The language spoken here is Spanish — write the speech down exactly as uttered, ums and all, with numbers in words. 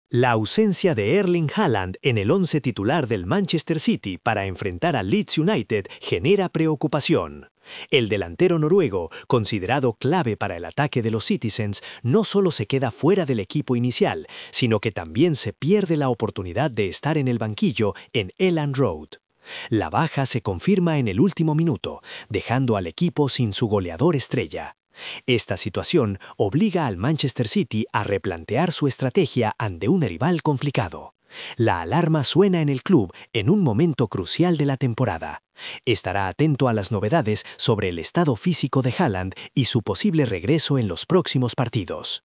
La ausencia de Erling Haaland en el once titular del Manchester City para enfrentar al Leeds United genera preocupación. El delantero noruego, considerado clave para el ataque de los Citizens, no solo se queda fuera del equipo inicial, sino que también se pierde la oportunidad de estar en el banquillo en Elland Road. La baja se confirma en el último minuto, dejando al equipo sin su goleador estrella. Esta situación obliga al Manchester City a replantear su estrategia ante un rival complicado. La alarma suena en el club en un momento crucial de la temporada. Estará atento a las novedades sobre el estado físico de Haaland y su posible regreso en los próximos partidos.